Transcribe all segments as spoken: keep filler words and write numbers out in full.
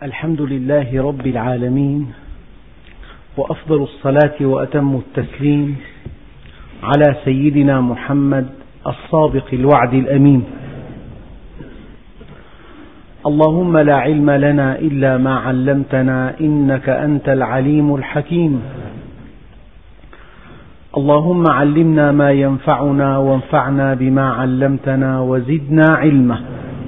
الحمد لله رب العالمين، وأفضل الصلاة وأتم التسليم على سيدنا محمد الصادق الوعد الأمين. اللهم لا علم لنا إلا ما علمتنا إنك أنت العليم الحكيم. اللهم علمنا ما ينفعنا وانفعنا بما علمتنا وزدنا علما،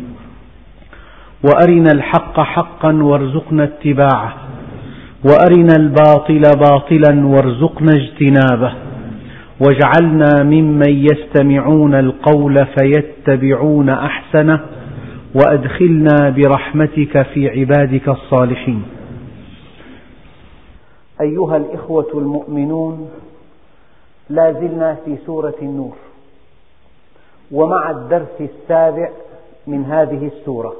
وأرنا الحق حقا وارزقنا اتباعه، وأرنا الباطل باطلا وارزقنا اجتنابه، واجعلنا ممن يستمعون القول فيتبعون أحسنه، وأدخلنا برحمتك في عبادك الصالحين. أيها الإخوة المؤمنون، لا زلنا في سورة النور، ومع الدرس السابع من هذه السورة،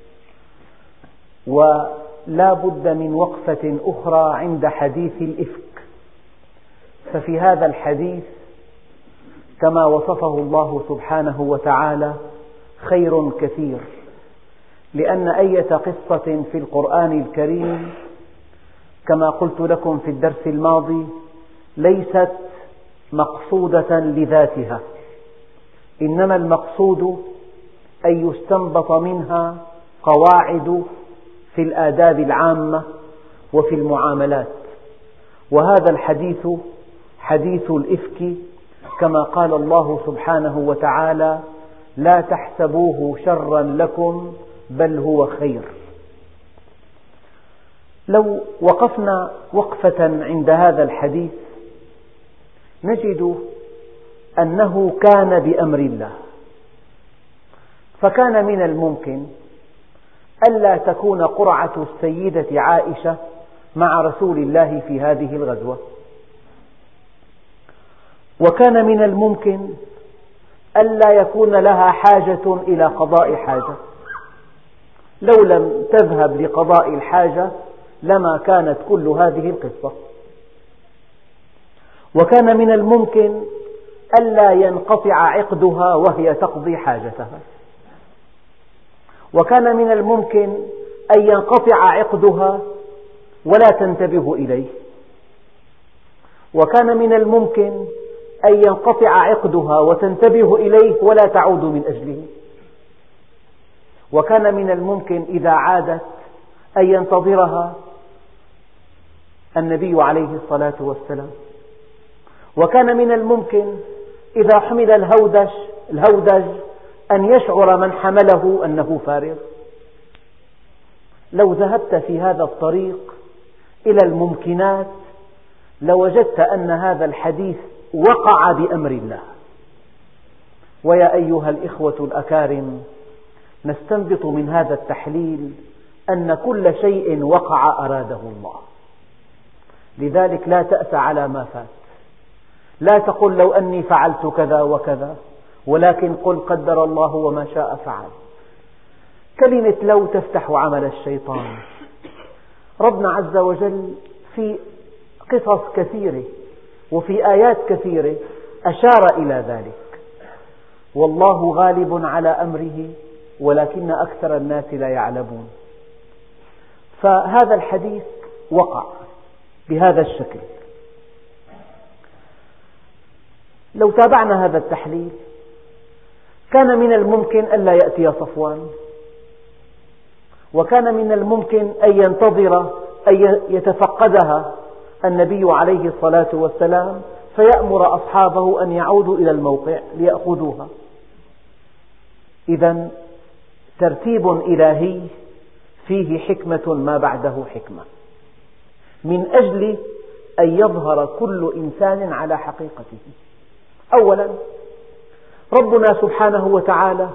ولا بد من وقفة أخرى عند حديث الإفك. ففي هذا الحديث كما وصفه الله سبحانه وتعالى خير كثير، لأن أية قصة في القرآن الكريم كما قلت لكم في الدرس الماضي ليست مقصودة لذاتها، إنما المقصود أن يستنبط منها قواعد في الآداب العامة وفي المعاملات. وهذا الحديث حديث الإفك، كما قال الله سبحانه وتعالى: لا تحسبوه شرا لكم بل هو خير. لو وقفنا وقفة عند هذا الحديث نجد أنه كان بأمر الله، فكان من الممكن ألا تكون قرعة السيدة عائشة مع رسول الله في هذه الغزوة، وكان من الممكن ألا يكون لها حاجة إلى قضاء حاجة، لو لم تذهب لقضاء الحاجة لما كانت كل هذه القصة، وكان من الممكن ألا ينقطع عقدها وهي تقضي حاجتها، وكان من الممكن أن ينقطع عقدها ولا تنتبه إليه، وكان من الممكن أن ينقطع عقدها وتنتبه إليه ولا تعود من أجله، وكان من الممكن إذا عادت أن ينتظرها النبي عليه الصلاة والسلام، وكان من الممكن إذا حمل الهودج, الهودج أن يشعر من حمله أنه فارغ. لو ذهبت في هذا الطريق إلى الممكنات لوجدت أن هذا الحديث وقع بأمر الله. ويا أيها الإخوة الأكارم، نستنبط من هذا التحليل أن كل شيء وقع أراده الله، لذلك لا تأس على ما فات، لا تقل لو أني فعلت كذا وكذا، ولكن قل قدر الله وما شاء فعل. كلمة لو تفتح عمل الشيطان. ربنا عز وجل في قصص كثيرة وفي آيات كثيرة أشار إلى ذلك، والله غالب على أمره ولكن أكثر الناس لا يعلمون. فهذا الحديث وقع بهذا الشكل. لو تابعنا هذا التحليل كان من الممكن ألا يأتي صفوان، وكان من الممكن أن ينتظر أن يتفقدها النبي عليه الصلاة والسلام فيأمر أصحابه أن يعودوا إلى الموقع ليأخذوها. إذن ترتيب إلهي فيه حكمة ما بعده حكمة، من أجل أن يظهر كل إنسان على حقيقته. أولا، ربنا سبحانه وتعالى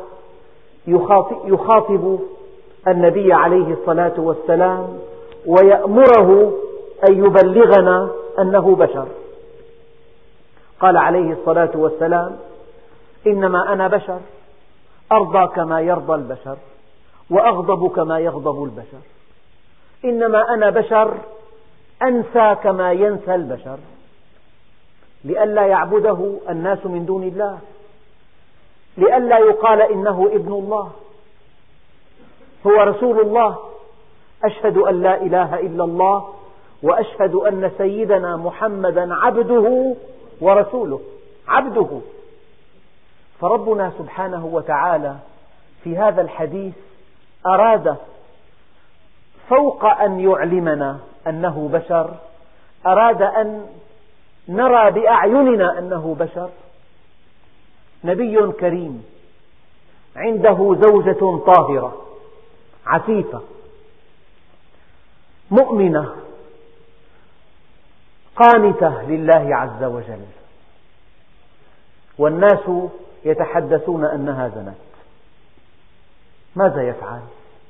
يخاطب النبي عليه الصلاة والسلام ويأمره أن يبلغنا أنه بشر. قال عليه الصلاة والسلام: إنما أنا بشر أرضى كما يرضى البشر، وأغضب كما يغضب البشر. إنما أنا بشر أنسى كما ينسى البشر، لئلا يعبده الناس من دون الله، لئلا يقال إنه ابن الله، هو رسول الله، أشهد أن لا إله إلا الله وأشهد أن سيدنا محمدا عبده ورسوله، عبده. فربنا سبحانه وتعالى في هذا الحديث أراد فوق أن يعلمنا أنه بشر، أراد أن نرى بأعيننا أنه بشر. نبي كريم عنده زوجة طاهرة عفيفة مؤمنة قانتة لله عز وجل، والناس يتحدثون أنها زنت. ماذا يفعل؟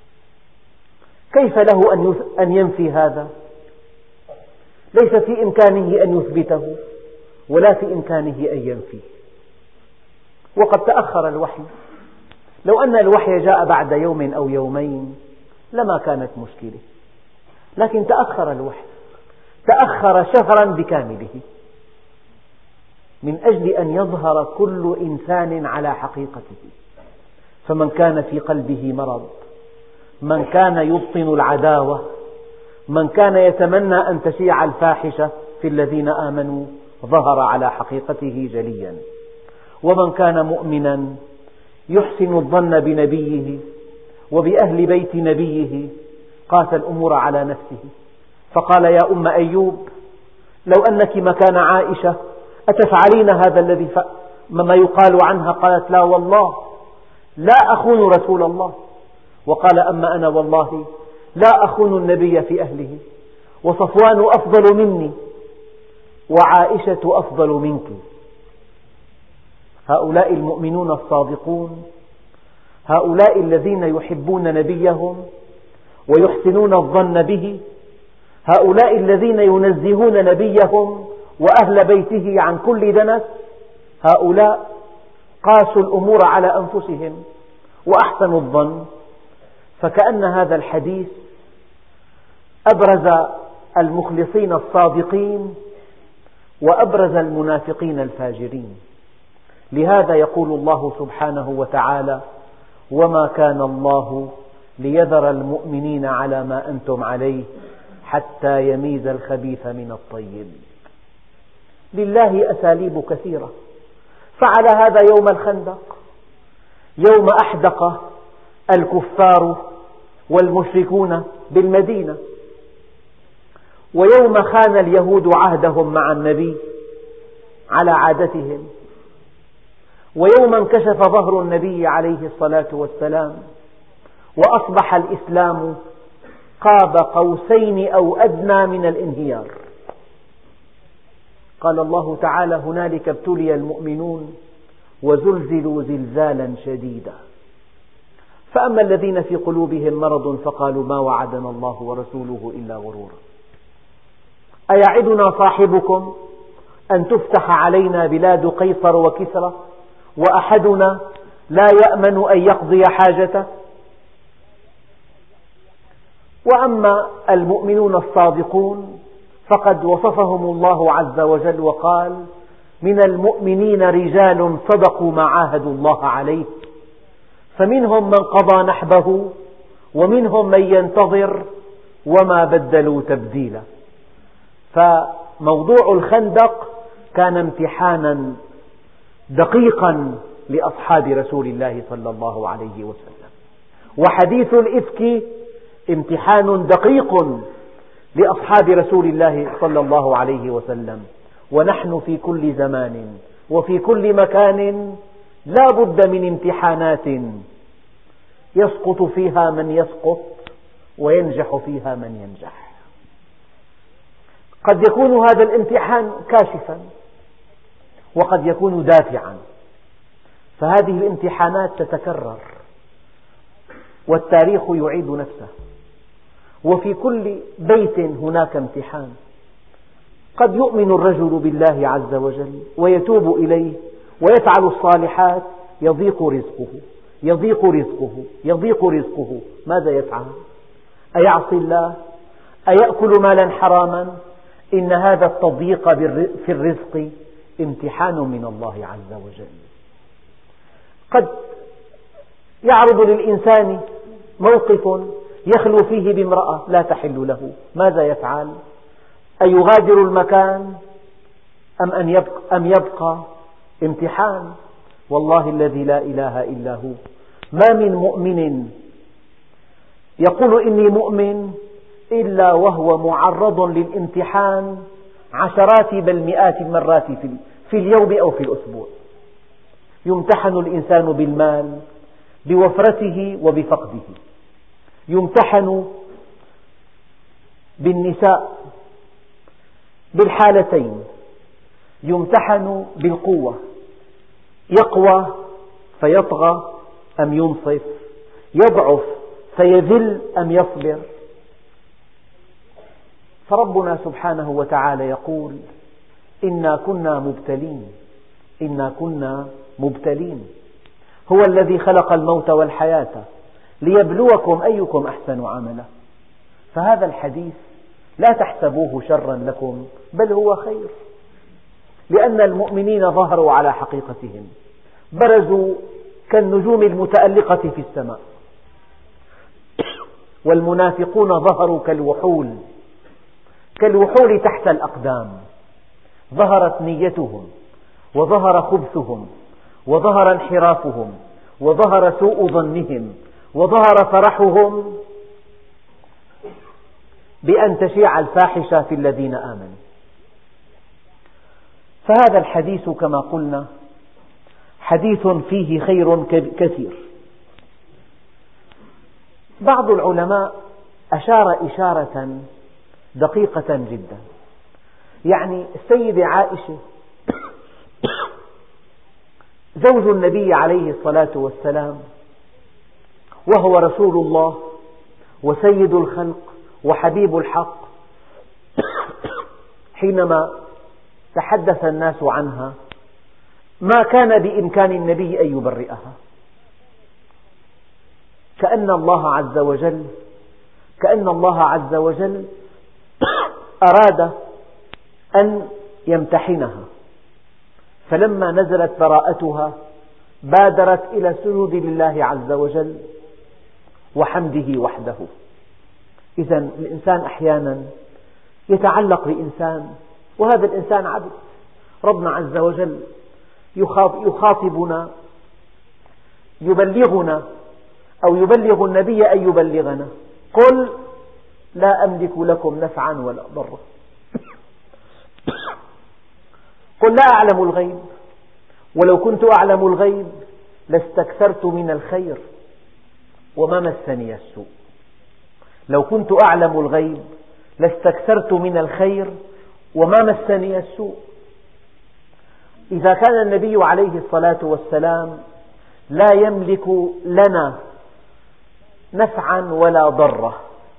كيف له أن ينفي هذا؟ ليس في إمكانه أن يثبته ولا في إمكانه أن ينفيه. وقد تأخر الوحي، لو أن الوحي جاء بعد يوم أو يومين لما كانت مشكلة، لكن تأخر الوحي، تأخر شهرا بكامله من أجل أن يظهر كل إنسان على حقيقته. فمن كان في قلبه مرض، من كان يبطن العداوة، من كان يتمنى أن تشيع الفاحشة في الذين آمنوا، ظهر على حقيقته جليا. ومن كان مؤمنا يحسن الظن بنبيه وبأهل بيت نبيه قاس الأمور على نفسه، فقال: يا أم أيوب، لو أنك مكان عائشة أتفعلين هذا الذي ما يقال عنها؟ قالت: لا والله لا أخون رسول الله. وقال: أما أنا والله لا أخون النبي في أهله، وصفوان أفضل مني وعائشة أفضل منك. هؤلاء المؤمنون الصادقون، هؤلاء الذين يحبون نبيهم ويحسنون الظن به، هؤلاء الذين ينزهون نبيهم وأهل بيته عن كل دنس، هؤلاء قاسوا الأمور على أنفسهم وأحسنوا الظن. فكأن هذا الحديث أبرز المخلصين الصادقين وأبرز المنافقين الفاجرين. لهذا يقول الله سبحانه وتعالى: وما كان الله ليذر المؤمنين على ما أنتم عليه حتى يميز الخبيث من الطيب. لله أساليب كثيرة، فعل هذا يوم الخندق، يوم أحدق الكفار والمشركون بالمدينة، ويوم خان اليهود عهدهم مع النبي على عادتهم، ويوم انكشف ظهر النبي عليه الصلاة والسلام وأصبح الإسلام قاب قوسين أو أدنى من الانهيار. قال الله تعالى: هنالك ابتلي المؤمنون وزلزلوا زلزالا شديدا. فأما الذين في قلوبهم مرض فقالوا ما وعدنا الله ورسوله إلا غرورا. أيعدنا صاحبكم أن تفتح علينا بلاد قيصر وكسرى وأحدنا لا يأمن أن يقضي حاجته؟ وأما المؤمنون الصادقون فقد وصفهم الله عز وجل وقال: من المؤمنين رجال صدقوا ما عاهدوا الله عليه، فمنهم من قضى نحبه ومنهم من ينتظر وما بدلوا تبديلا. فموضوع الخندق كان امتحانا دقيقا لأصحاب رسول الله صلى الله عليه وسلم، وحديث الإفك امتحان دقيق لأصحاب رسول الله صلى الله عليه وسلم. ونحن في كل زمان وفي كل مكان لا بد من امتحانات يسقط فيها من يسقط وينجح فيها من ينجح. قد يكون هذا الامتحان كاشفا وقد يكون دافعا، فهذه الامتحانات تتكرر والتاريخ يعيد نفسه، وفي كل بيت هناك امتحان. قد يؤمن الرجل بالله عز وجل ويتوب إليه ويفعل الصالحات، يضيق رزقه يضيق رزقه يضيق رزقه ماذا يفعل؟ أيعصي الله؟ أيأكل مالا حراما؟ إن هذا التضييق في الرزق امتحان من الله عز وجل. قد يعرض للإنسان موقف يخلو فيه بامرأة لا تحل له، ماذا يفعل؟ أيغادر المكان أم أن يبقى, أم يبقى امتحان؟ والله الذي لا إله إلا هو ما من مؤمن يقول إني مؤمن إلا وهو معرض للامتحان عشرات بل مئات المرات في اليوم أو في الأسبوع. يمتحن الإنسان بالمال، بوفرته وبفقده، يمتحن بالنساء بالحالتين، يمتحن بالقوة، يقوى فيطغى أم ينصف، يضعف فيذل أم يصبر. فربنا سبحانه وتعالى يقول إنا كنا مبتلين، إنا كنا مبتلين. هو الذي خلق الموت والحياة ليبلوكم أيكم أحسن عملا. فهذا الحديث لا تحسبوه شرا لكم بل هو خير، لأن المؤمنين ظهروا على حقيقتهم، برزوا كالنجوم المتألقة في السماء، والمنافقون ظهروا كالوحول كالوحول تحت الأقدام. ظهرت نيتهم وظهر خبثهم وظهر انحرافهم وظهر سوء ظنهم وظهر فرحهم بأن تشيع الفاحشة في الذين آمنوا. فهذا الحديث كما قلنا حديث فيه خير كثير. بعض العلماء أشار إشارة دقيقة جدا، يعني السيدة عائشة زوج النبي عليه الصلاة والسلام، وهو رسول الله وسيد الخلق وحبيب الحق، حينما تحدث الناس عنها ما كان بإمكان النبي أن يبرئها، كأن الله عز وجل كأن الله عز وجل أراد أن يمتحنها، فلما نزلت براءتها بادرت إلى السجود لله عز وجل وحمده وحده. إذن الإنسان أحيانا يتعلق بإنسان وهذا الإنسان عبد، ربنا عز وجل يخاطبنا يبلغنا أو يبلغ النبي أن يبلغنا: قل لا أملك لكم نفعا ولا ضرا، قل لا أعلم الغيب ولو كنت أعلم الغيب لاستكثرت من الخير وما مسني السوء. لو كنت أعلم الغيب لاستكثرت من الخير وما مسني السوء. إذا كان النبي عليه الصلاة والسلام لا يملك لنا نفعا ولا ضرا،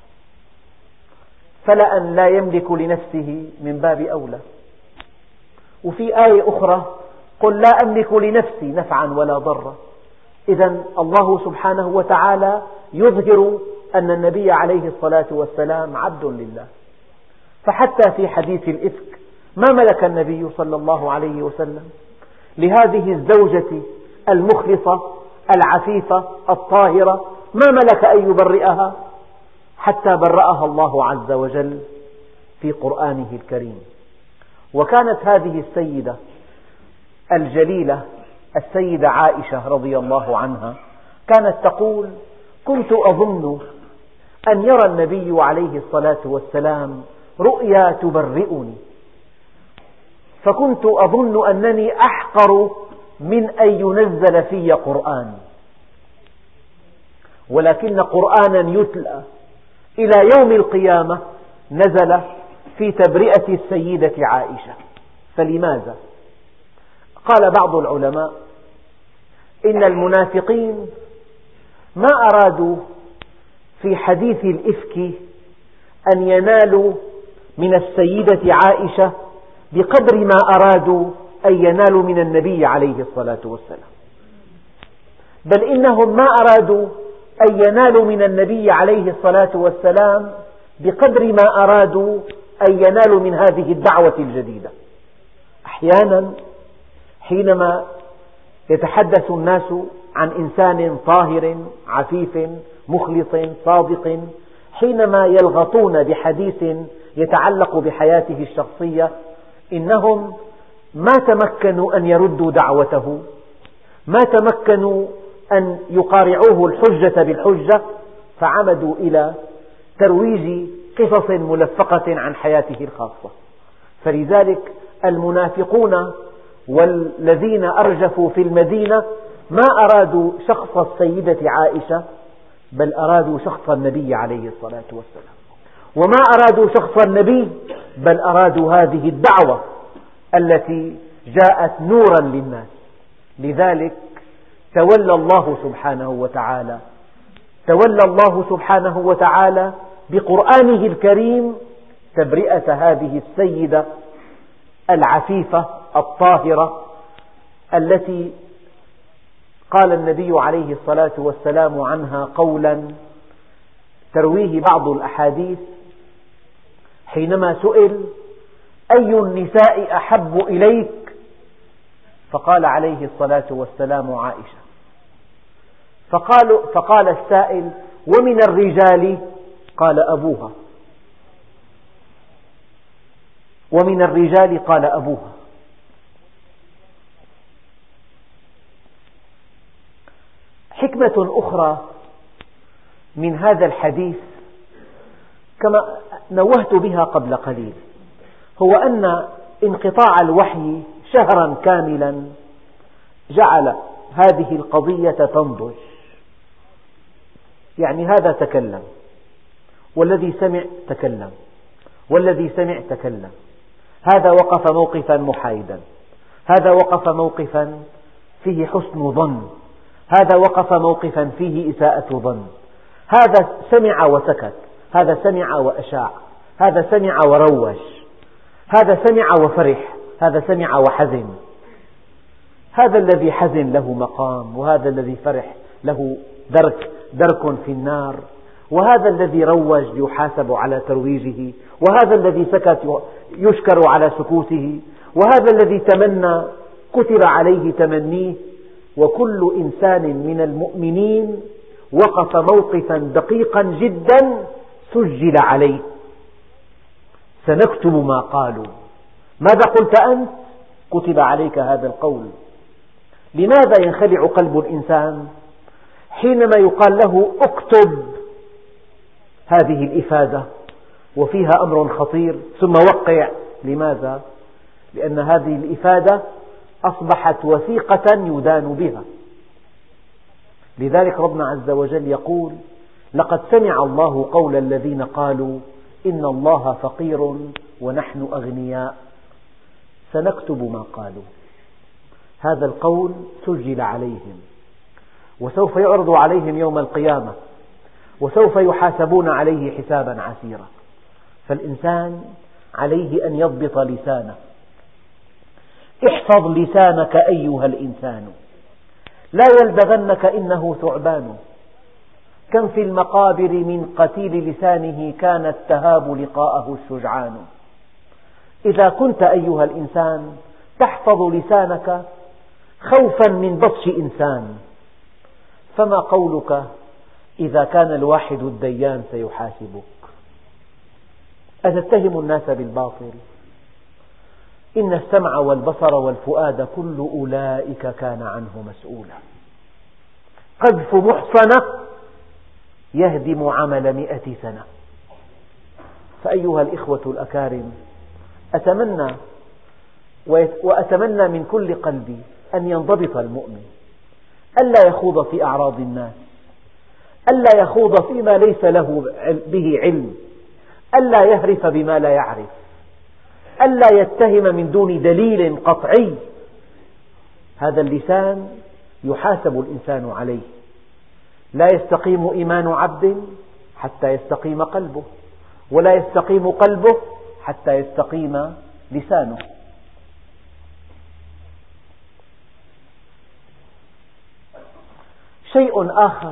فلأن لا يملك لنفسه من باب أولى. وفي آية أخرى: قل لا أملك لنفسي نفعا ولا ضرا. إذن الله سبحانه وتعالى يظهر أن النبي عليه الصلاة والسلام عبد لله. فحتى في حديث الإفك ما ملك النبي صلى الله عليه وسلم لهذه الزوجة المخلصة العفيفة الطاهرة، ما ملك أن يبرئها حتى برأها الله عز وجل في قرآنه الكريم. وكانت هذه السيدة الجليلة السيدة عائشة رضي الله عنها كانت تقول: كنت أظن أن يرى النبي عليه الصلاة والسلام رؤيا تبرئني، فكنت أظن أنني أحقر من أن ينزل في قرآن، ولكن قرآنا يتلى إلى يوم القيامة نزل في تبرئة السيدة عائشة. فلماذا؟ قال بعض العلماء: إن المنافقين ما أرادوا في حديث الإفك أن ينالوا من السيدة عائشة بقدر ما أرادوا أن ينالوا من النبي عليه الصلاة والسلام، بل إنهم ما أرادوا أن ينالوا من النبي عليه الصلاة والسلام بقدر ما أرادوا أن ينالوا من هذه الدعوة الجديدة. أحيانا حينما يتحدث الناس عن إنسان طاهر عفيف مخلص صادق حينما يلغطون بحديث يتعلق بحياته الشخصية إنهم ما تمكنوا أن يردوا دعوته، ما تمكنوا أن يقارعوه الحجة بالحجة، فعمدوا إلى ترويج قصص ملفقة عن حياته الخاصة. فلذلك المنافقون والذين أرجفوا في المدينة ما أرادوا شخص السيدة عائشة، بل أرادوا شخص النبي عليه الصلاة والسلام، وما أرادوا شخص النبي بل أرادوا هذه الدعوة التي جاءت نورا للناس. لذلك تولى الله سبحانه وتعالى تولى الله سبحانه وتعالى بقرآنه الكريم تبرئة هذه السيدة العفيفة الطاهرة التي قال النبي عليه الصلاة والسلام عنها قولا ترويه بعض الأحاديث حينما سئل: أي النساء أحب إليك؟ فقال عليه الصلاة والسلام: عائشة. فقال, فقال السائل: ومن الرجال؟ قال: أبوها. ومن الرجال؟ قال: أبوها. حكمة أخرى من هذا الحديث كما نوهت بها قبل قليل، هو أن انقطاع الوحي شهرا كاملا جعل هذه القضية تنضج. يعني هذا تكلم، والذي سمع تكلم، والذي سمع تكلم، هذا وقف موقفا محايدا، هذا وقف موقفا فيه حسن ظن، هذا وقف موقفا فيه إساءة ظن، هذا سمع وسكت، هذا سمع وأشاع، هذا سمع وروج، هذا سمع وفرح، هذا سمع وحزن. هذا الذي حزن له مقام، وهذا الذي فرح له درك درك في النار، وهذا الذي روج يحاسب على ترويجه، وهذا الذي سكت يشكر على سكوته، وهذا الذي تمنى كتب عليه تمنيه. وكل إنسان من المؤمنين وقف موقفا دقيقا جدا سجل عليه. سنكتب ما قالوا. ماذا قلت أنت؟ كتب عليك هذا القول. لماذا ينخلع قلب الإنسان حينما يقال له اكتب هذه الإفادة وفيها أمر خطير ثم وقع؟ لماذا؟ لأن هذه الإفادة أصبحت وثيقة يدان بها. لذلك ربنا عز وجل يقول: لقد سمع الله قول الذين قالوا إن الله فقير ونحن أغنياء سنكتب ما قالوا. هذا القول سجل عليهم، وسوف يعرض عليهم يوم القيامة، وسوف يحاسبون عليه حسابا عسيرا. فالإنسان عليه أن يضبط لسانه. احفظ لسانك أيها الإنسان لا يلدغنك إنه ثعبان. كم في المقابر من قتيل لسانه كانت تهاب لقاءه الشجعان. إذا كنت أيها الإنسان تحفظ لسانك خوفا من بطش إنسان، فما قولك إذا كان الواحد الديان سيحاسبك؟ أتتهم الناس بالباطل؟ إن السمع والبصر والفؤاد كل أولئك كان عنه مسؤولا. قذف محصنة يهدم عمل مئة سنة. فأيها الإخوة الأكارم، أتمنى وأتمنى من كل قلبي أن ينضبط المؤمن، ألا يخوض في أعراض الناس، ألا يخوض فيما ليس له به علم، ألا يهرف بما لا يعرف، ألا يتهم من دون دليل قطعي. هذا اللسان يحاسب الإنسان عليه. لا يستقيم إيمان عبد حتى يستقيم قلبه، ولا يستقيم قلبه حتى يستقيم لسانه. شيء آخر: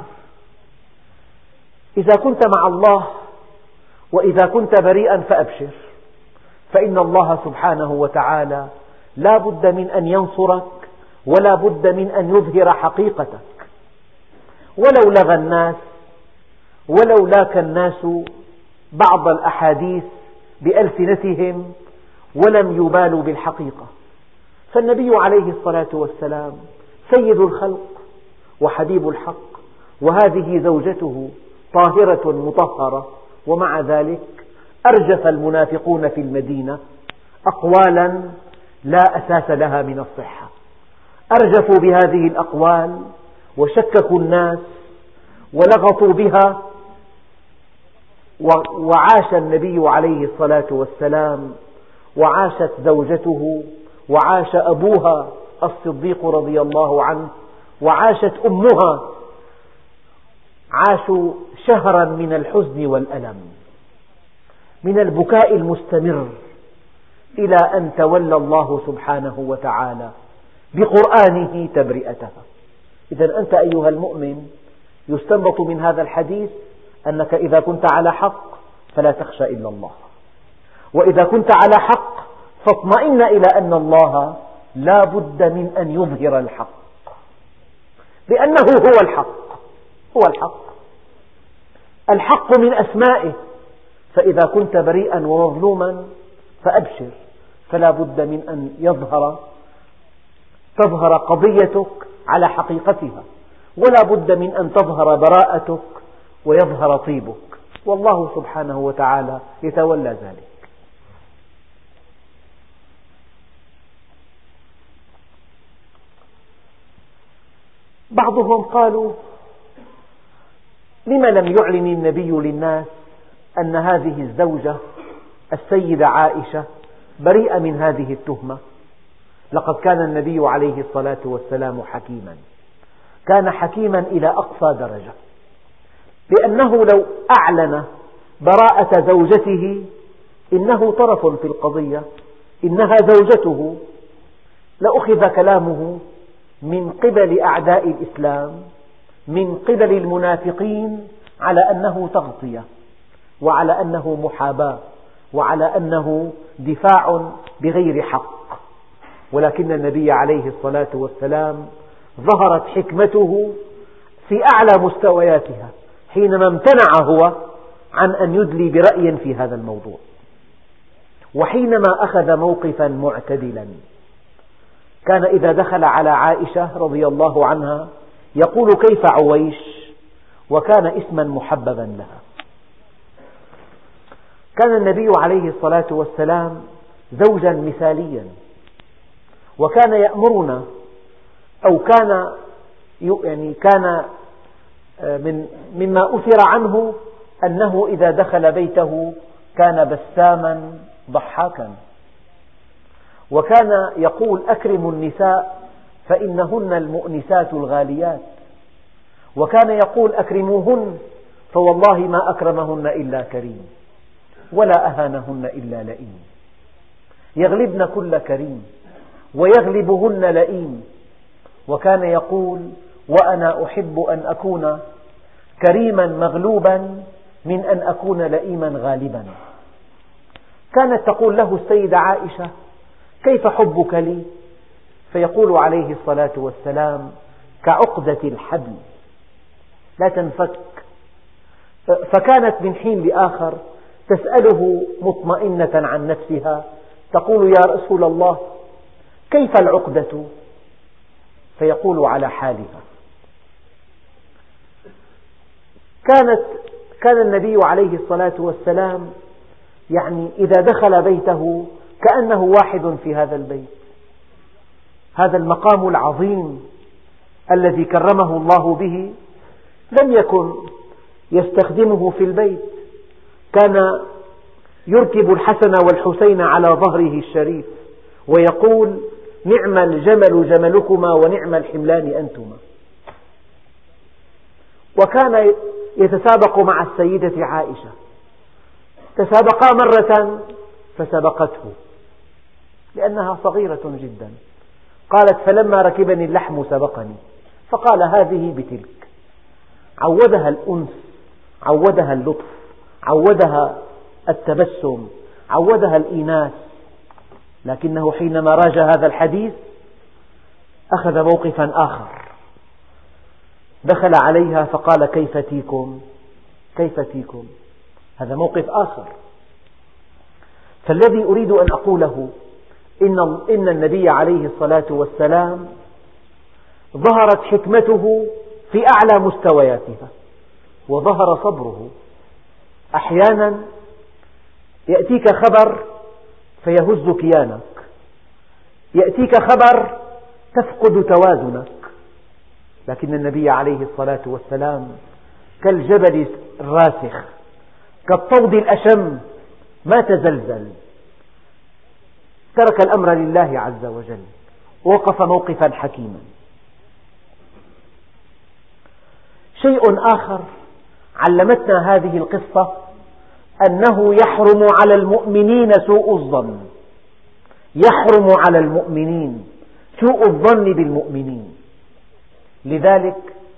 إذا كنت مع الله وإذا كنت بريئا فأبشر، فإن الله سبحانه وتعالى لا بد من أن ينصرك، ولا بد من أن يظهر حقيقتك. ولو لغى الناس ولو لاك الناس بعض الأحاديث بألسنتهم ولم يبالوا بالحقيقة. فالنبي عليه الصلاة والسلام سيد الخلق وحبيب الحق، وهذه زوجته طاهرة مطهرة، ومع ذلك أرجف المنافقون في المدينة أقوالا لا أساس لها من الصحة، أرجفوا بهذه الأقوال وشككوا الناس ولغطوا بها، وعاش النبي عليه الصلاة والسلام وعاشت زوجته وعاش أبوها الصديق رضي الله عنه وعاشت أمها، عاشوا شهرا من الحزن والألم، من البكاء المستمر، إلى أن تولى الله سبحانه وتعالى بقرآنه تبرئتها. إذا أنت أيها المؤمن يستنبط من هذا الحديث أنك إذا كنت على حق فلا تخشى إلا الله، وإذا كنت على حق فاطمئن إلى أن الله لا بد من أن يظهر الحق، لأنه هو الحق، هو الحق الحق من أسمائه. فإذا كنت بريئا ومظلوما فأبشر، فلا بد من أن يظهر تظهر قضيتك على حقيقتها، ولا بد من أن تظهر براءتك ويظهر طيبك، والله سبحانه وتعالى يتولى ذلك. بعضهم قالوا: لم لم يعلن النبي للناس أن هذه الزوجة السيدة عائشة بريئة من هذه التهمة؟ لقد كان النبي عليه الصلاة والسلام حكيما، كان حكيما إلى أقصى درجة، لأنه لو أعلن براءة زوجته إنه طرف في القضية، إنها زوجته، لأخذ كلامه من قبل أعداء الإسلام، من قبل المنافقين، على أنه تغطية، وعلى أنه محاباة، وعلى أنه دفاع بغير حق. ولكن النبي عليه الصلاة والسلام ظهرت حكمته في أعلى مستوياتها حينما امتنع هو عن أن يدلي برأي في هذا الموضوع، وحينما أخذ موقفا معتدلا. كان إذا دخل على عائشة رضي الله عنها يقول: كيف عويش؟ وكان اسما محببا لها. كان النبي عليه الصلاة والسلام زوجا مثاليا، وكان يأمرنا، أو كان يعني كان من مما أثر عنه أنه إذا دخل بيته كان بساما ضحاكا، وكان يقول: أكرموا النساء فإنهن المؤنسات الغاليات، وكان يقول: أكرموهن فوالله ما أكرمهن إلا كريم ولا أهانهن إلا لئيم، يغلبن كل كريم ويغلبهن لئيم. وكان يقول: وأنا أحب أن أكون كريما مغلوبا من أن أكون لئيما غالبا. كانت تقول له السيدة عائشة: كيف حبك لي؟ فيقول عليه الصلاة والسلام: كعقدة الحبل لا تنفك. فكانت من حين لآخر تسأله مطمئنة عن نفسها، تقول: يا رسول الله كيف العقدة؟ فيقول: على حالها. كانت كان النبي عليه الصلاة والسلام يعني إذا دخل بيته كأنه واحد في هذا البيت. هذا المقام العظيم الذي كرمه الله به لم يكن يستخدمه في البيت، كان يركب الحسن والحسين على ظهره الشريف ويقول: نعم الجمل جملكما ونعم الحملان أنتما. وكان يتسابق مع السيدة عائشة، تسابقا مرة فسبقته لأنها صغيرة جدا. قالت: فلما ركبني اللحم سبقني. فقال: هذه بتلك. عودها الأنس، عودها اللطف، عودها التبسم، عودها الإيناس. لكنه حينما راجع هذا الحديث أخذ موقفا آخر، دخل عليها فقال: كيف تيكم؟ كيف فيكم؟ هذا موقف آخر. فالذي أريد أن أقوله إن, إن النبي عليه الصلاة والسلام ظهرت حكمته في أعلى مستوياتها، وظهر صبره. أحيانا يأتيك خبر فيهز كيانك، يأتيك خبر تفقد توازنك، لكن النبي عليه الصلاة والسلام كالجبل الراسخ، كالطود الأشم، ما تزلزل، ترك الأمر لله عز وجل، وقف موقفا حكيما. شيء آخر علمتنا هذه القصة أنه يحرم على المؤمنين سوء الظن، يحرم على المؤمنين سوء الظن بالمؤمنين. لذلك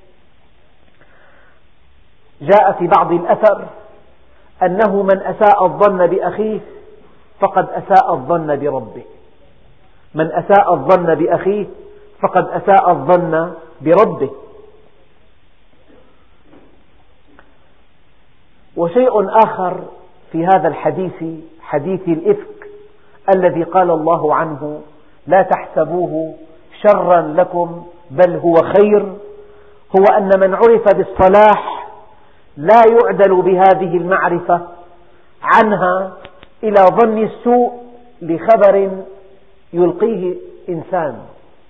جاء في بعض الأثر أنه من أساء الظن بأخيه فقد أساء الظن بربه، من أساء الظن بأخيه فقد أساء الظن بربه. وشيء آخر في هذا الحديث، حديث الإفك الذي قال الله عنه: لا تحسبوه شرا لكم بل هو خير، هو أن من عرف بالصلاح لا يعدل بهذه المعرفة عنها إلى ظن السوء لخبر يلقيه إنسان.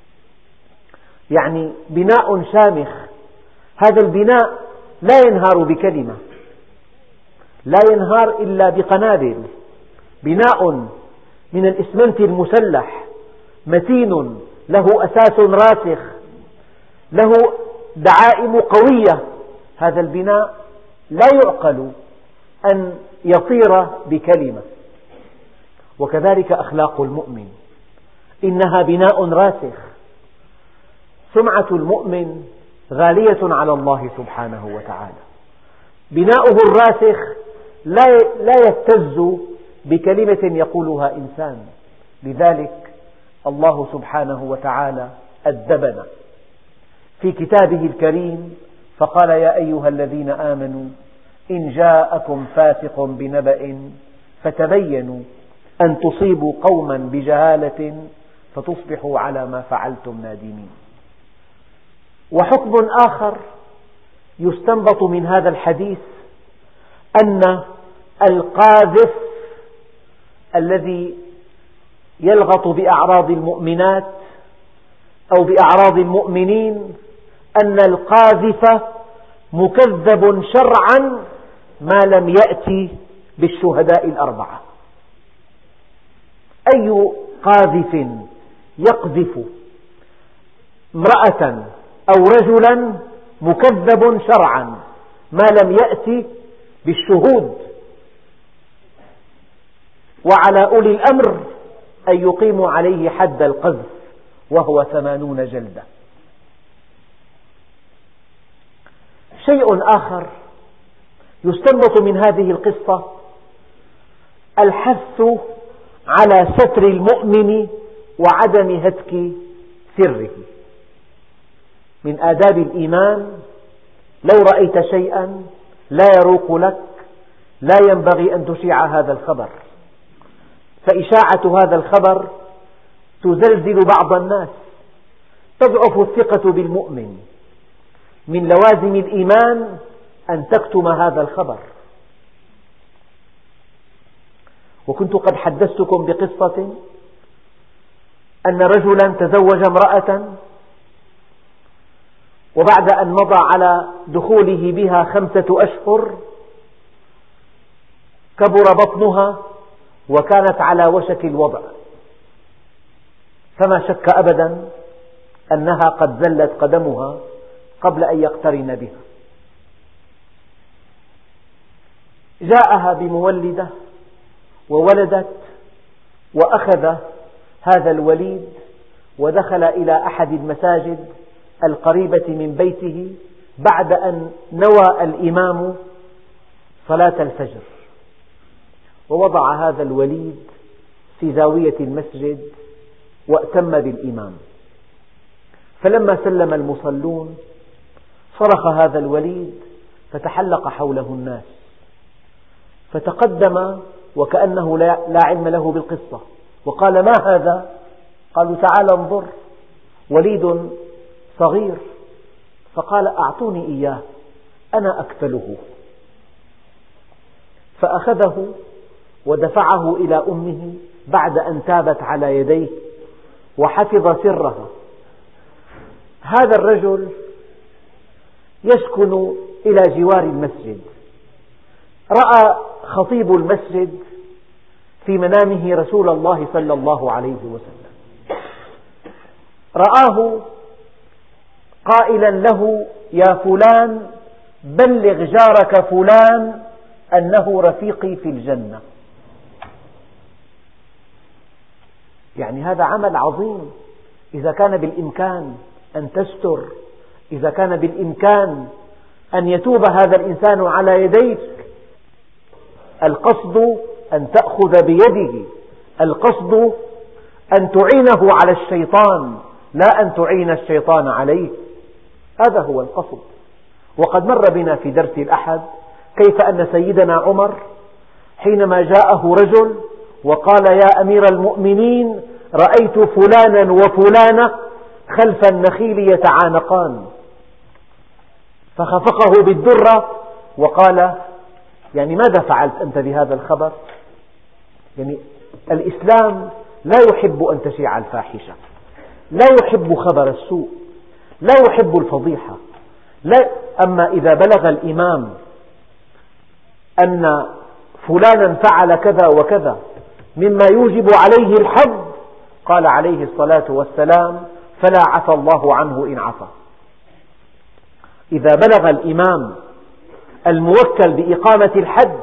يعني بناء شامخ، هذا البناء لا ينهار بكلمة، لا ينهار إلا بقنابل. بناء من الإسمنت المسلح متين، له أساس راسخ، له دعائم قوية. هذا البناء لا يعقل أن يطير بكلمة. وكذلك أخلاق المؤمن، إنها بناء راسخ. سمعة المؤمن غالية على الله سبحانه وتعالى. بناؤه الراسخ لا يهتز بكلمة يقولها إنسان. لذلك الله سبحانه وتعالى أدبنا في كتابه الكريم فقال: يا أيها الذين آمنوا إن جاءكم فاسق بنبأ فتبينوا أن تصيبوا قوما بجهالة فتصبحوا على ما فعلتم نادمين. وحكم آخر يستنبط من هذا الحديث أن القاذف الذي يلغط بأعراض المؤمنات أو بأعراض المؤمنين، أن القاذف مكذب شرعا ما لم يأتي بالشهداء الأربعة. أي قاذف يقذف امرأة أو رجلا مكذب شرعا ما لم يأتي بالشهود. وعلى أولي الأمر أن يقيموا عليه حد القذف وهو ثمانون جلدة. شيء آخر يستنبط من هذه القصة الحث على ستر المؤمن وعدم هتك سره. من آداب الإيمان: لو رأيت شيئا لا يروق لك لا ينبغي أن تشيع هذا الخبر، فإشاعة هذا الخبر تزلزل بعض الناس، تضعف الثقة بالمؤمن. من لوازم الإيمان أن تكتم هذا الخبر. وكنت قد حدثتكم بقصة أن رجلا تزوج امرأة، وبعد أن مضى على دخوله بها خمسة أشهر كبر بطنها وكانت على وشك الوضع، فما شك أبدا أنها قد زلت قدمها قبل أن يقترن بها. جاءها بمولدة وولدت، وأخذ هذا الوليد ودخل إلى أحد المساجد القريبة من بيته بعد أن نوى الإمام صلاة الفجر، ووضع هذا الوليد في زاوية المسجد وأتم بالإمام. فلما سلم المصلون صرخ هذا الوليد: فتحلق حوله الناس، فتقدم وكأنه لا علم له بالقصة وقال: ما هذا؟ قالوا: تعال انظر، وليد صغير. فقال: أعطوني إياه أنا أكفله. فأخذه ودفعه إلى أمه بعد أن تابت على يديه وحفظ سرها. هذا الرجل يسكن إلى جوار المسجد، رأى خطيب المسجد في منامه رسول الله صلى الله عليه وسلم، رآه قائلا له: يا فلان، بلغ جارك فلان أنه رفيقي في الجنة. يعني هذا عمل عظيم. إذا كان بالإمكان أن تستر، إذا كان بالإمكان أن يتوب هذا الإنسان على يديك، القصد أن تأخذ بيده، القصد أن تعينه على الشيطان، لا أن تعين الشيطان عليه. هذا هو القصد. وقد مر بنا في درس الأحد كيف أن سيدنا عمر حينما جاءه رجل وقال: يا أمير المؤمنين، رأيت فلانا وفلانة خلف النخيل يتعانقان، فخفقه بالدرة وقال: يعني ماذا فعلت أنت بهذا الخبر؟ يعني الإسلام لا يحب أن تشيع الفاحشة، لا يحب خبر السوء، لا يحب الفضيحة. لا. أما إذا بلغ الإمام أن فلانا فعل كذا وكذا مما يوجب عليه الحد، قال عليه الصلاة والسلام: فلا عفى الله عنه إن عفى. إذا بلغ الإمام الموكل بإقامة الحد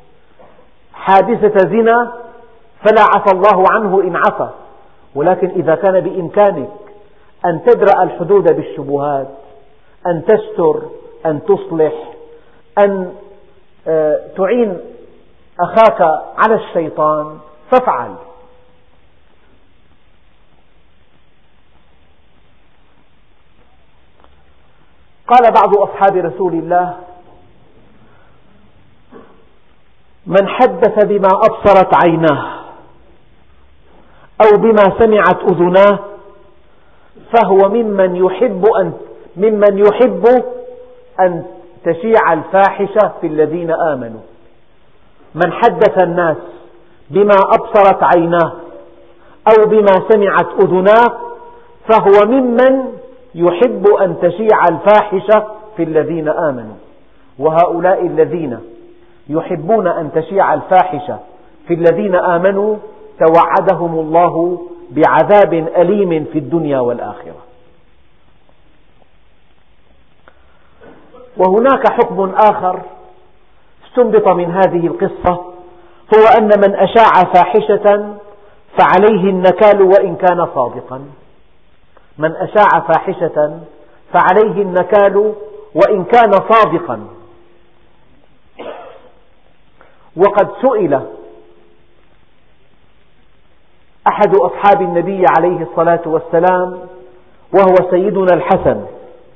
حادثة زنا فلا عفى الله عنه إن عفى. ولكن إذا كان بإمكانك أن تدرأ الحدود بالشبهات، أن تستر، أن تصلح، أن تعين أخاك على الشيطان، فافعل. قال بعض أصحاب رسول الله: من حدث بما أبصرت عيناه أو بما سمعت أذناه فهو ممن يحب أن ممن يحب أن تشيع الفاحشة في الذين آمنوا. من حدث الناس بما أبصرت عيناه أو بما سمعت أذناه فهو ممن يحب أن تشيع الفاحشة في الذين آمنوا. وهؤلاء الذين يحبون أن تشيع الفاحشة في الذين آمنوا توعدهم الله بعذاب أليم في الدنيا والآخرة. وهناك حكم آخر استنبط من هذه القصة، هو أن من أشاع فاحشة فعليه النكال وإن كان صادقا. من أشاع فاحشة فعليه النكال وإن كان صادقا. وقد سئل أحد أصحاب النبي عليه الصلاة والسلام وهو سيدنا الحسن: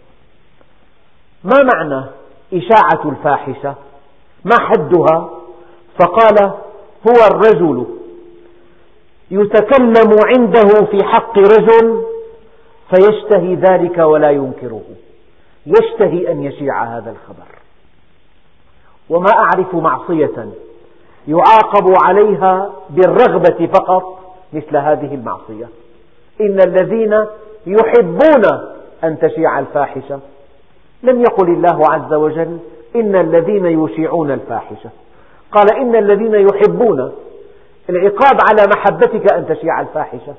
ما معنى إشاعة الفاحشة؟ ما حدها؟ فقال: هو الرجل يتكلم عنده في حق رجل فيشتهي ذلك ولا ينكره، يشتهي أن يشيع هذا الخبر. وما أعرف معصية يعاقب عليها بالرغبة فقط مثل هذه المعصية. إن الذين يحبون أن تشيع الفاحشة، لم يقل الله عز وجل إن الذين يشيعون الفاحشة، قال إن الذين يحبون. العقاب على محبتك أن تشيع الفاحشة.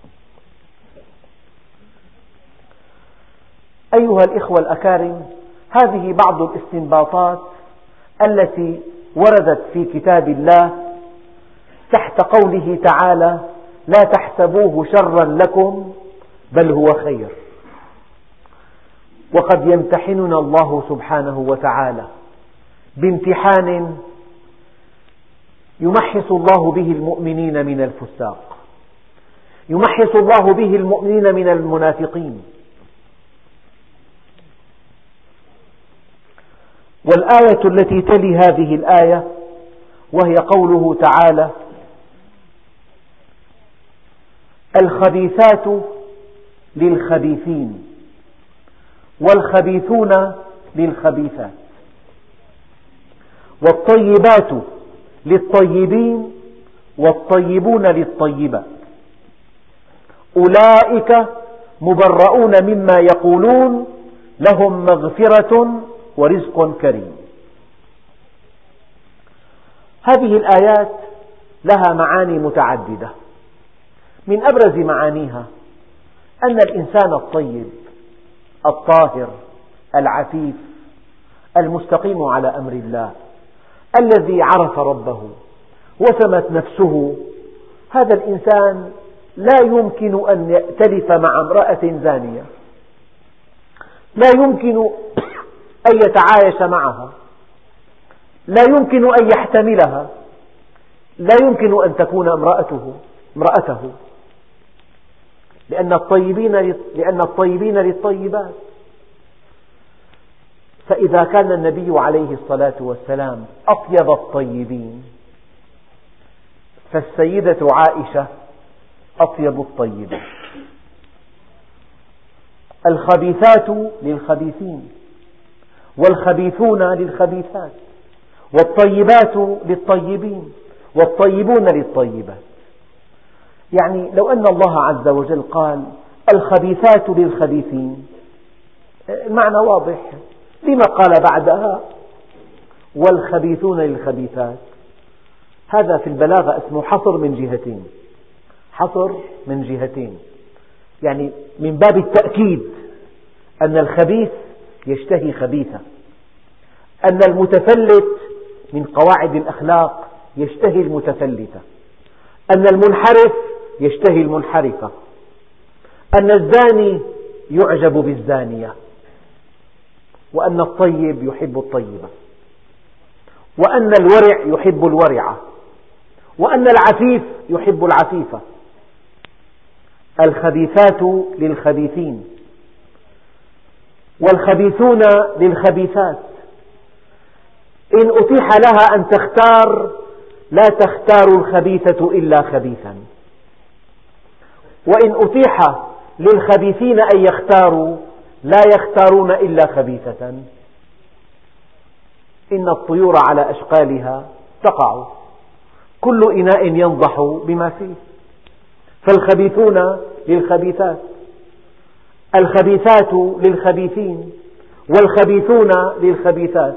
أيها الإخوة الأكارم، هذه بعض الاستنباطات التي وردت في كتاب الله تحت قوله تعالى: لا تحسبوه شرا لكم بل هو خير. وقد يمتحننا الله سبحانه وتعالى بامتحان يمحص الله به المؤمنين من الفساق، يمحص الله به المؤمنين من المنافقين. والآية التي تلي هذه الآية وهي قوله تعالى: الخبيثات للخبيثين والخبيثون للخبيثات والطيبات للطيبين والطيبون للطيبات أولئك مبرؤون مما يقولون لهم مغفرة ورزق كريم. هذه الآيات لها معاني متعددة، من أبرز معانيها أن الإنسان الطيب الطاهر العفيف المستقيم على أمر الله الذي عرف ربه وسمت نفسه، هذا الإنسان لا يمكن أن يأتلف مع امرأة زانية، لا يمكن أن يتعايش معها، لا يمكن أن يحتملها، لا يمكن أن تكون امرأته امرأته لأن الطيبين لأن الطيبين للطيبات. فإذا كان النبي عليه الصلاة والسلام أطيب الطيبين، فالسيدة عائشة أطيب الطيبات. الخبيثات للخبيثين والخبيثون للخبيثات والطيبات للطيبين والطيبون للطيبات. يعني لو أن الله عز وجل قال الخبيثات للخبيثين، المعنى واضح، لما قال بعدها والخبيثون للخبيثات؟ هذا في البلاغة اسمه حصر من جهتين، حصر من جهتين، يعني من باب التأكيد أن الخبيث يشتهي خبيثة، أن المتفلت من قواعد الأخلاق يشتهي المتفلتة، أن المنحرف يشتهي المنحرفة، أن الزاني يعجب بالزانية، وأن الطيب يحب الطيبة، وأن الورع يحب الورعة، وأن العفيف يحب العفيفة. الخبيثات للخبيثين والخبيثون للخبيثات. إن أتيح لها أن تختار لا تختار الخبيثة إلا خبيثا، وإن أتيح للخبيثين أن يختاروا لا يختارون إلا خبيثة. إن الطيور على أشقالها تقع، كل إناء ينضح بما فيه. فالخبيثون للخبيثات، الخبيثات للخبيثين والخبيثون للخبيثات.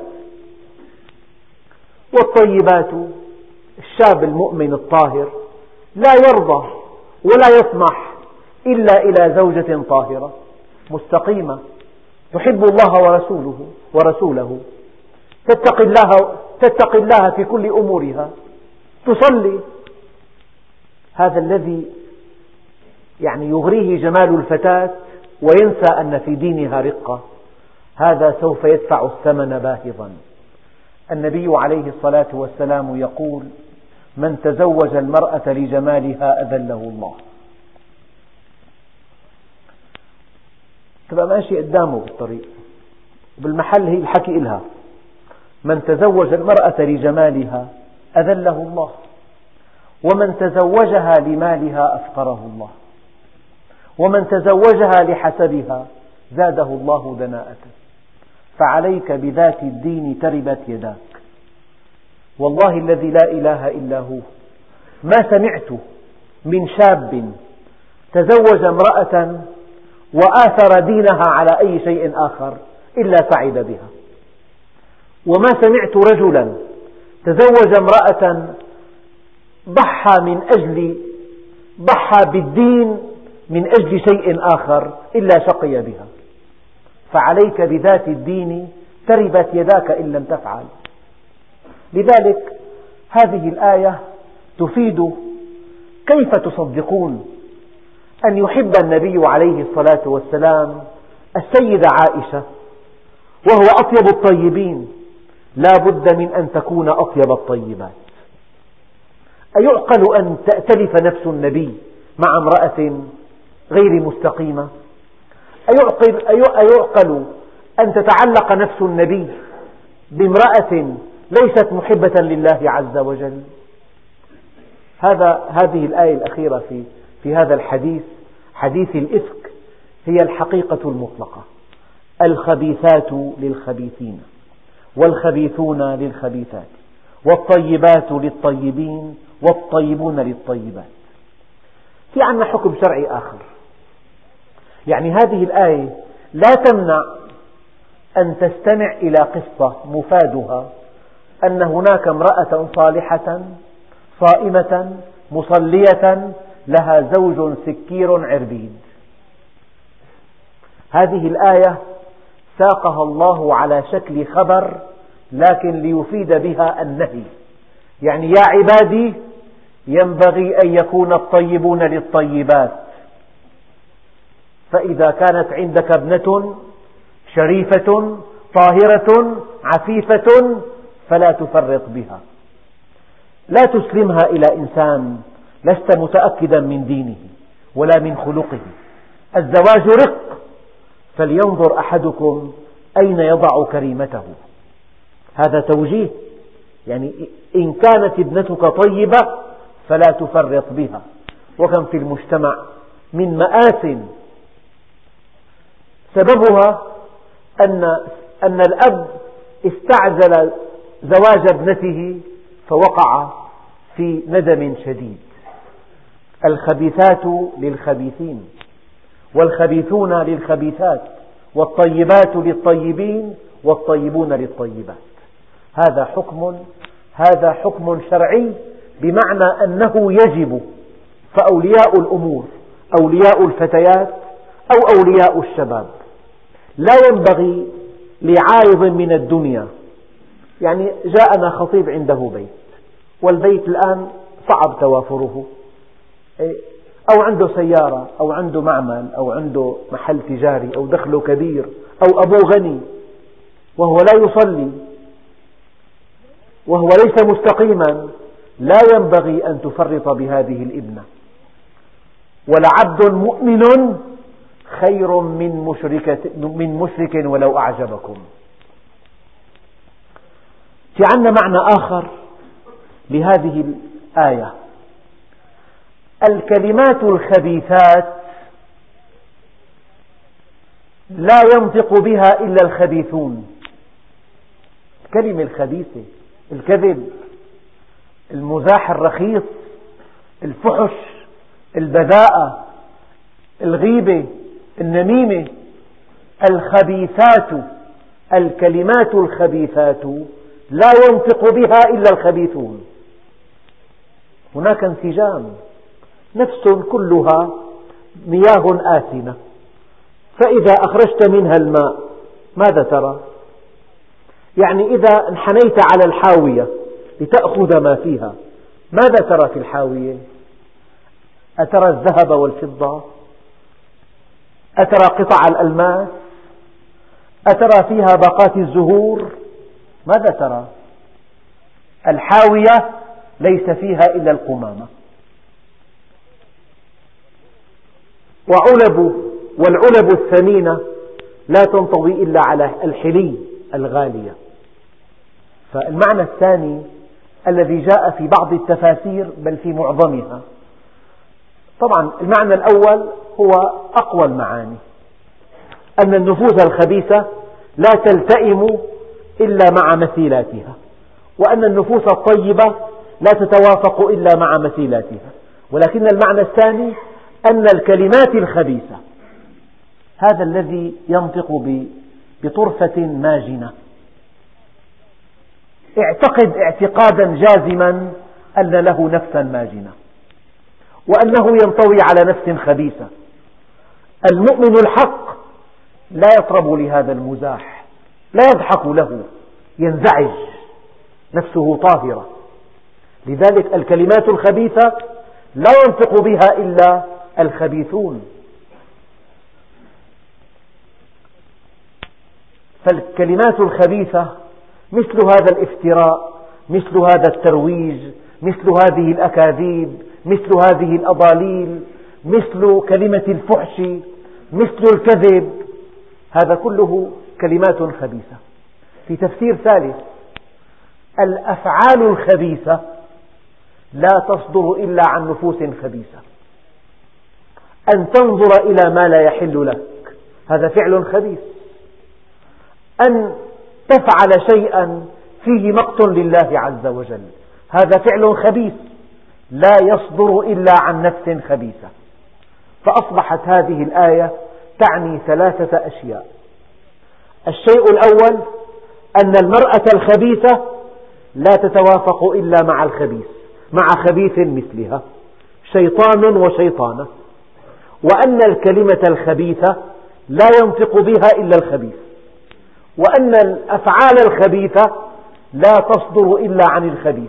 والطيبات، الشاب المؤمن الطاهر لا يرضى ولا يطمح إلا إلى زوجة طاهرة مستقيمة تحب الله ورسوله ورسوله تتقي الله تتقي الله في كل أمورها، تصلي. هذا الذي يعني يغريه جمال الفتاة وينسى أن في دينها رقة، هذا سوف يدفع الثمن باهظا. النبي عليه الصلاة والسلام يقول: من تزوج المرأة لجمالها أذله الله. تبقى ماشي قدامه بالطريق بالمحل، هي الحكي إلها: من تزوج المرأة لجمالها أذله الله، ومن تزوجها لمالها أفقره الله، ومن تزوجها لحسبها زاده الله دناءة. فعليك بذات الدين تربت يداك. والله الذي لا إله إلا هو ما سمعت من شاب تزوج امرأة وآثر دينها على أي شيء آخر إلا سعد بها، وما سمعت رجلا تزوج امرأة ضحى من أجل ضحى بالدين من أجل شيء آخر إلا شقي بها. فعليك بذات الدين تربت يداك إن لم تفعل. لذلك هذه الآية تفيد كيف تصدقون أن يحب النبي عليه الصلاة والسلام السيدة عائشة وهو أطيب الطيبين، لا بد من أن تكون أطيب الطيبات. أيعقل أن تأتلف نفس النبي مع امرأة غير مستقيمة؟ أيعقل, أيعقل أن تتعلق نفس النبي بامرأة ليست محبة لله عز وجل. هذا هذه الآية الأخيرة في في هذا الحديث، حديث الإفك، هي الحقيقة المطلقة. الخبيثات للخبيثين، والخبيثون للخبيثات، والطيبات للطيبين، والطيبون للطيبات. في عندنا حكم شرعي آخر، يعني هذه الآية لا تمنع أن تستمع إلى قصة مفادها أن هناك امرأة صالحة صائمة مصلية لها زوج سكير عربيد. هذه الآية ساقها الله على شكل خبر، لكن ليفيد بها النهي، يعني يا عبادي ينبغي أن يكون الطيبون للطيبات، فإذا كانت عندك ابنة شريفة طاهرة عفيفة فلا تفرط بها، لا تسلمها إلى إنسان لست متأكدا من دينه ولا من خلقه. الزواج رق، فلينظر أحدكم أين يضع كريمته. هذا توجيه، يعني إن كانت ابنتك طيبة فلا تفرط بها. وكم في المجتمع من مآسٍ سببها أن أن الأب استعجل زواج ابنته فوقع في ندم شديد. الخبيثات للخبيثين، والخبيثون للخبيثات، والطيبات للطيبين، والطيبون للطيبات. هذا حكم هذا حكم شرعي، بمعنى أنه يجب، فأولياء الأمور أولياء الفتيات أو أولياء الشباب. لا ينبغي لعائض من الدنيا، يعني جاءنا خطيب عنده بيت، والبيت الآن صعب توافره، أو عنده سيارة أو عنده معمل أو عنده محل تجاري أو دخله كبير أو أبوه غني وهو لا يصلي وهو ليس مستقيما، لا ينبغي أن تفرط بهذه الابنة. ولعبد مؤمن خير من مشرك من مشرك ولو أعجبكم. في عندنا معنى آخر لهذه الآية: الكلمات الخبيثات لا ينطق بها إلا الخبيثون. الكلمة الخبيثة، الكذب، المزاح الرخيص، الفحش، البذاءة، الغيبة، النميمة، الخبيثات، الكلمات الخبيثات لا ينطق بها إلا الخبيثون. هناك انسجام، نفس كلها مياه آسنة، فإذا أخرجت منها الماء ماذا ترى؟ يعني إذا انحنيت على الحاوية لتأخذ ما فيها ماذا ترى في الحاوية؟ أترى الذهب والفضة؟ أترى قطع الألماس؟ أترى فيها باقات الزهور؟ ماذا ترى؟ الحاوية ليس فيها إلا القمامة. وعلب والعلب الثمينة لا تنطوي إلا على الحلي الغالية. فالمعنى الثاني الذي جاء في بعض التفاسير بل في معظمها، طبعا المعنى الأول هو أقوى المعاني، أن النفوس الخبيثة لا تلتئم إلا مع مثيلاتها، وأن النفوس الطيبة لا تتوافق إلا مع مثيلاتها. ولكن المعنى الثاني أن الكلمات الخبيثة هذا الذي ينطق بطرفة ماجنة. اعتقد اعتقادا جازما أن له نفسا ماجنة وأنه ينطوي على نفس خبيثة. المؤمن الحق لا يطرب لهذا المزاح، لا يضحك له، ينزعج، نفسه طاهرة. لذلك الكلمات الخبيثة لا ينطق بها إلا الخبيثون. فالكلمات الخبيثة مثل هذا الافتراء، مثل هذا الترويج، مثل هذه الأكاذيب، مثل هذه الأضاليل، مثل كلمة الفحش، مثل الكذب، هذا كله كلمات خبيثة. في تفسير ثالث: الأفعال الخبيثة لا تصدر إلا عن نفوس خبيثة. أن تنظر إلى ما لا يحل لك هذا فعل خبيث، أن تفعل شيئا فيه مقت لله عز وجل هذا فعل خبيث لا يصدر إلا عن نفس خبيثة. فأصبحت هذه الآية تعني ثلاثة أشياء: الشيء الأول أن المرأة الخبيثة لا تتوافق إلا مع الخبيث، مع خبيث مثلها، شيطان وشيطانة، وأن الكلمة الخبيثة لا ينطق بها إلا الخبيث، وأن الأفعال الخبيثة لا تصدر إلا عن الخبيث.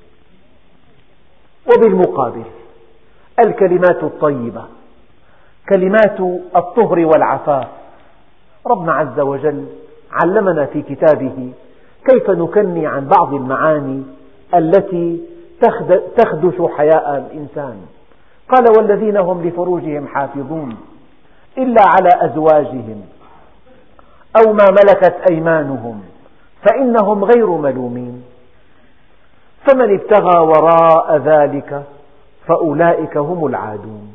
وبالمقابل الكلمات الطيبة، كلمات الطهر والعفاف، ربنا عز وجل علمنا في كتابه كيف نكني عن بعض المعاني التي تخدش حياء الإنسان. قال: والذين هم لفروجهم حافظون إلا على أزواجهم أو ما ملكت أيمانهم فإنهم غير ملومين، فمن ابتغى وراء ذلك فأولئك هم العادون.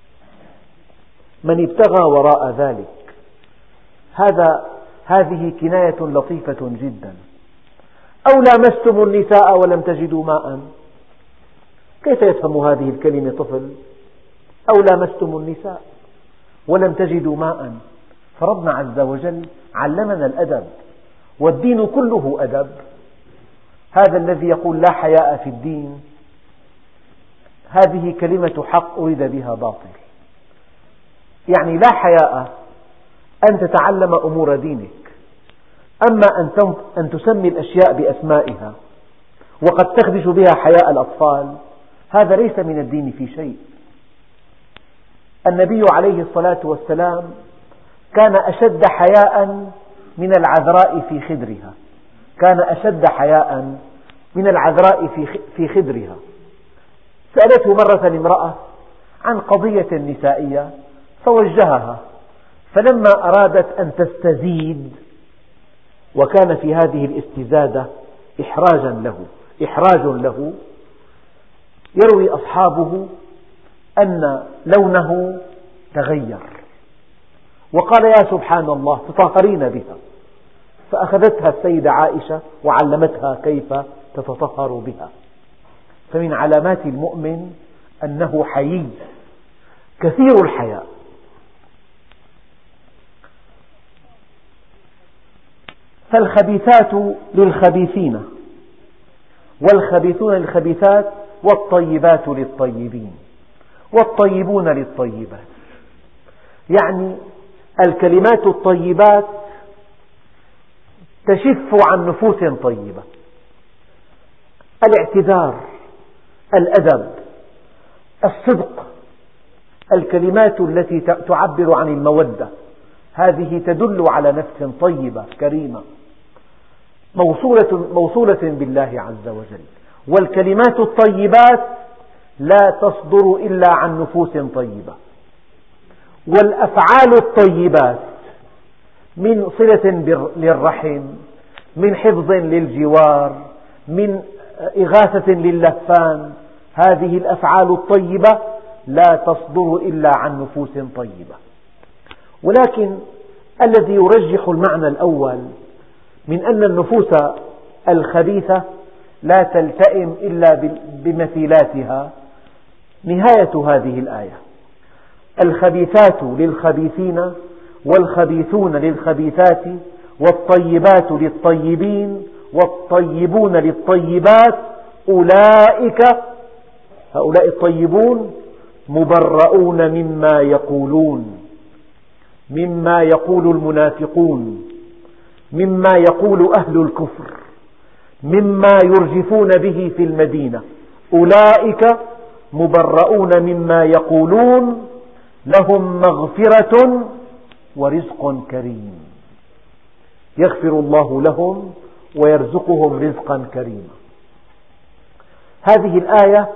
من ابتغى وراء ذلك، هذا هذه كناية لطيفة جدا. أو لامستم النساء ولم تجدوا ماء، كيف يفهم هذه الكلمة طفل؟ أو لامستم النساء ولم تجدوا ماء. فربنا عز وجل علمنا الأدب، والدين كله أدب. هذا الذي يقول لا حياء في الدين هذه كلمة حق أريد بها باطل. يعني لا حياء أن تتعلم أمور دينك، أما أن تسمي الأشياء بأسمائها وقد تخدش بها حياء الأطفال هذا ليس من الدين في شيء. النبي عليه الصلاة والسلام كان أشد حياء من العذراء في خدرها، كان أشد حياء من العذراء في خدرها. سألته مرة امرأة عن قضية نسائية فوجهها، فلما أرادت أن تستزيد، وكان في هذه الاستزادة إحراجا له إحراج له يروي أصحابه أن لونه تغير، وقال: يا سبحان الله تطهرين بها. فأخذتها السيدة عائشة وعلمتها كيف تتطهر بها. فمن علامات المؤمن أنه حيي كثير الحياء. فالخبيثات للخبيثين والخبيثون للخبيثات والطيبات للطيبين والطيبون للطيبات. يعني الكلمات الطيبات تشف عن نفوس طيبة. الاعتذار، الأدب، الصدق، الكلمات التي تعبر عن المودة، هذه تدل على نفس طيبة كريمة موصولة, موصولة بالله عز وجل. والكلمات الطيبات لا تصدر إلا عن نفوس طيبة. والأفعال الطيبات من صلة للرحم، من حفظ للجوار، من إغاثة للهفان، هذه الأفعال الطيبة لا تصدر إلا عن نفوس طيبة. ولكن الذي يرجح المعنى الأول من أن النفوس الخبيثة لا تلتئم إلا بمثيلاتها نهاية هذه الآية: الخبيثات للخبيثين والخبيثون للخبيثات والطيبات للطيبين والطيبون للطيبات أولئك هؤلاء الطيبون مبرؤون مما يقولون، مما يقول المنافقون، مما يقول أهل الكفر، مما يرجفون به في المدينة. أولئك مبرؤون مما يقولون لهم مغفرة ورزق كريم. يغفر الله لهم ويرزقهم رزقا كريما. هذه الآية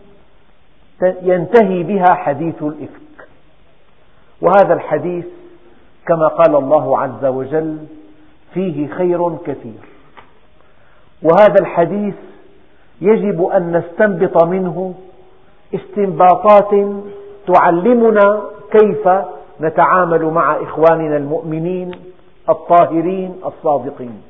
ينتهي بها حديث الإفك، وهذا الحديث كما قال الله عز وجل فيه خير كثير. وهذا الحديث يجب أن نستنبط منه استنباطات تعلمنا كيف نتعامل مع إخواننا المؤمنين الطاهرين الصادقين.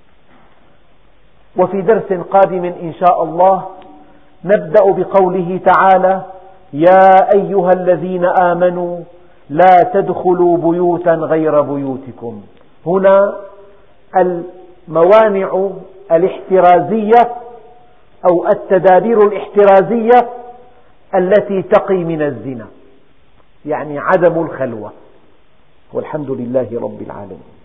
وفي درس قادم إن شاء الله نبدأ بقوله تعالى: يا أيها الذين آمنوا لا تدخلوا بيوتا غير بيوتكم. هنا الموانع الاحترازية أو التدابير الاحترازية التي تقي من الزنا، يعني عدم الخلوة. والحمد لله رب العالمين.